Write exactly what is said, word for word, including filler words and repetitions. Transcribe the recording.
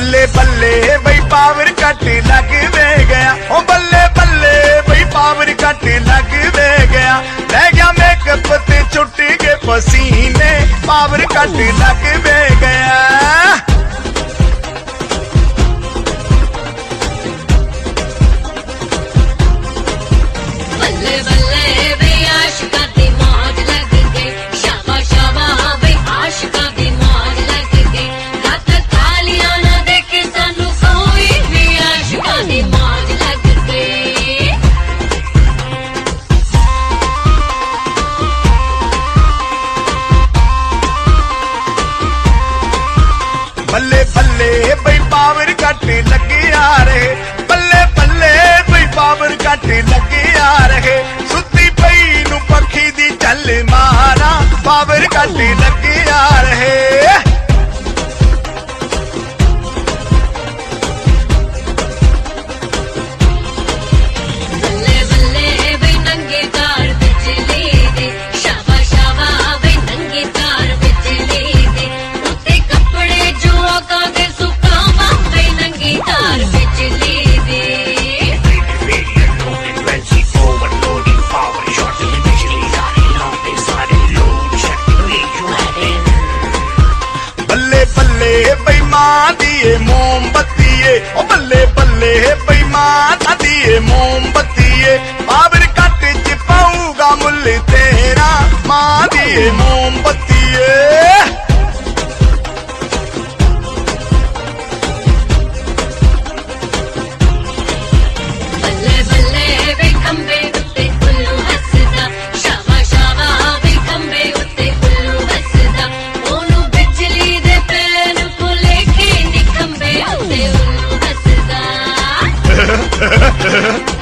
बल्ले बल्ले बई पावर कट लग वे गया, ओ बल्ले बल्ले बई पावर कट लग वे गया। रह गया मेकअप ते छुट गए पसीने, पावर कट लग वे गया। बल्ले बल्ले बई आशिका दी मौज लग गई, शाबा शाबा बई आशिका दी मौज लग गई। रात तालियां ना देखे सानू कोई भी, आशिका दी मौज लग गई। बल्ले बल्ले बई पावर कट लगे आ रहे, बल्ले बल्ले बई पावर कट लगे आ रहे। सुती पई नू पखी दी चल मारा, पावर कट लगे आ रहे। बल्ले बल्ले बई नंगे तार बिजली दे, शाबा शाबा बई नंगे तार बिजली दे। उत्ते कपड़े जो आका दे सुकावा, बई नंगी तार बिजली दे। बल्ले बल्ले बई मां दिए मोमबत्ती, ओ बल्ले बल्ले बई मां दिए मोमबत्ती। पावर कट च पाऊगा मुल तेरा, मां दिए मोमबत्ती। बल्ले बल्ले बई खंबे उत्ते उल्लू हसदा, शाबा शाबा बई खंबे उत्ते उल्लू हसदा। ओनू बिजली दे पैन को लेके नी खंबे उत्ते उल्लू हसदा।